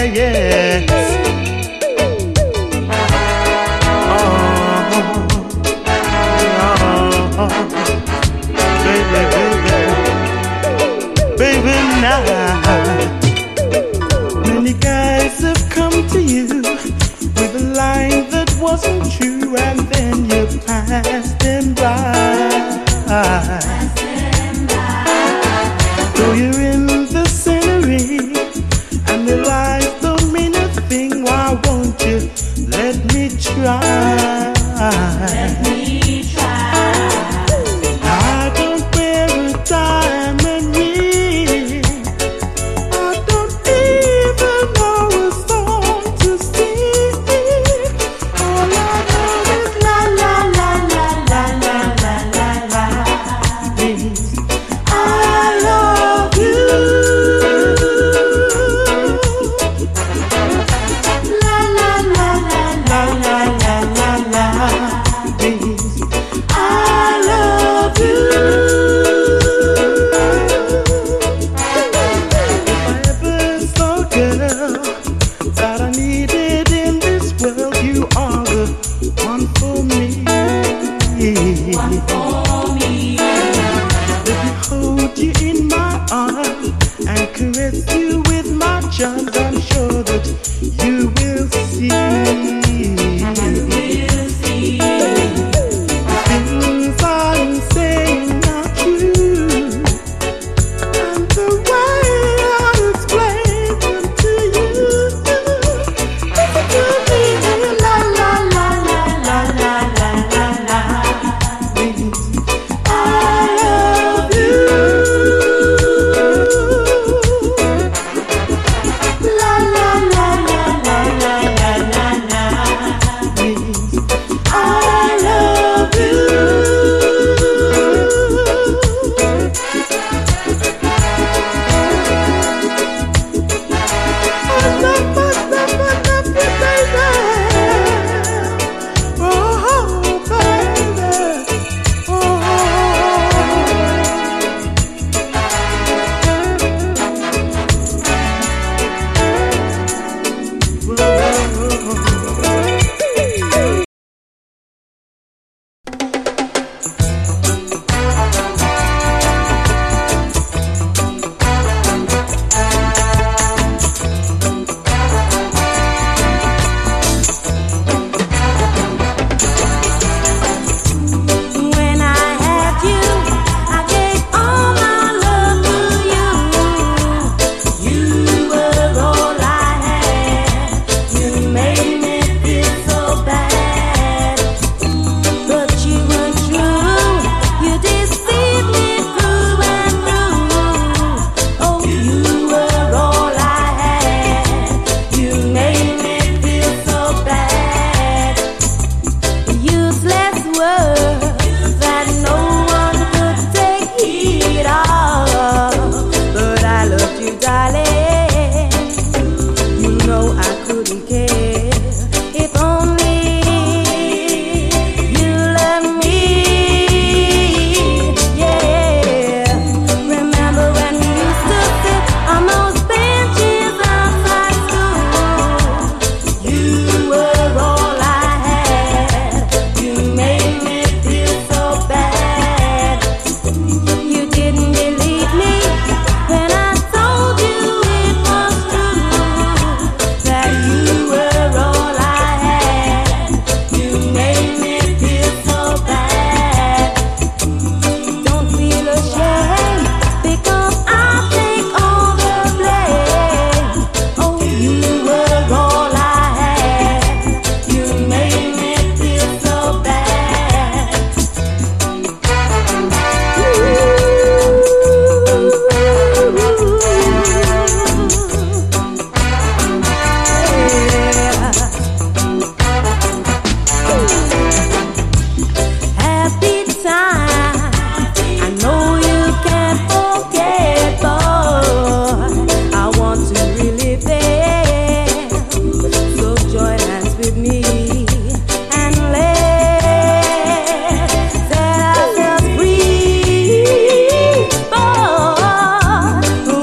yes. Baby, now many guys have come to you with a line that wasn't true, and then you passed them by. Though you're in the scenery and the lies don't mean a thing, why won't you let me try? Let me try. I don't wear a diamond ring. I don't even know a song to sing. All I know is la la la la la la la la la. Means I love you. La la la la la la la la la. Means I love you. If I ever saw a girl that I needed in this world, you are the one for me. One for me. Let me hold you in my arms and caress you with my charms. I'm sure that you will see. Things I'm saying are true, and the way I explain them to you. Listen to me, la la la la la la la la la. Means I love you. La la la la la la la la la. Means I